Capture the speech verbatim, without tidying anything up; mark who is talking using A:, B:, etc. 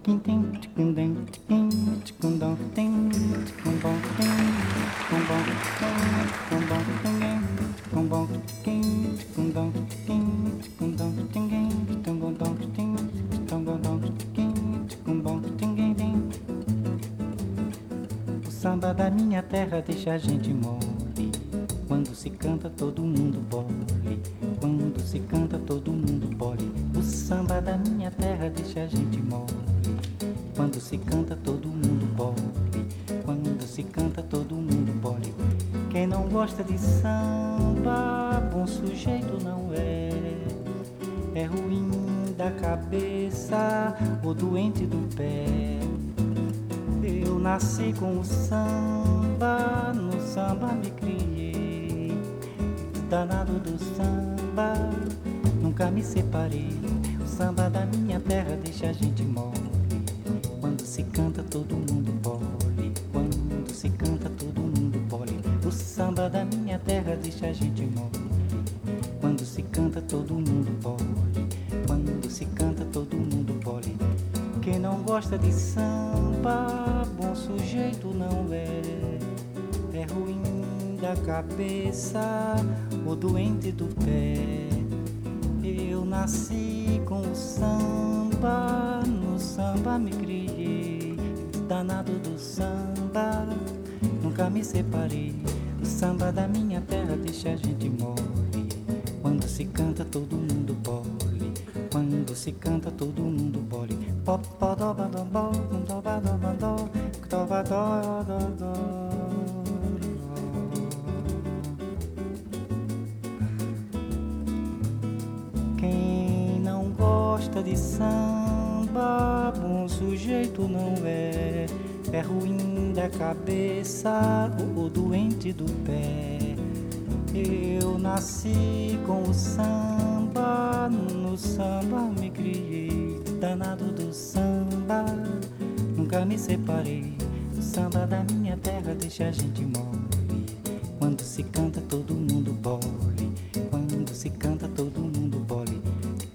A: O samba da minha terra deixa a gente mole. Quando se canta todo mundo bole. Quando se canta todo mundo bole. O samba da minha terra deixa a gente mole. Quando se canta todo mundo bole. Quando se canta todo mundo bole. Quem não gosta de samba, bom sujeito não é. É ruim da cabeça ou doente do pé. Eu nasci com o samba, no samba me criei. Danado do samba, nunca me separei. O samba da minha terra deixa a gente mole. Quando se canta todo mundo bole. Quando se canta todo mundo bole. O samba da minha terra deixa a gente mole. Quando se canta todo mundo bole. Quando se canta todo mundo bole. Quem não gosta de samba, bom sujeito não é. É ruim da cabeça ou doente do pé. Eu nasci com o samba, no samba me criei. Danado do samba, nunca me separei. O samba da minha terra deixa a gente mole. Quando se canta todo mundo bole. Quando se canta todo mundo bole. Pop, pop, do, do, do, do, do, do, do. Quem não gosta de samba, bom sujeito não é. É ruim da cabeça ou doente do pé. Eu nasci com o samba, no samba me criei. Danado do samba, nunca me separei. O samba da minha terra deixa a gente mole. Quando se canta todo mundo bole. Quando se canta todo mundo bole.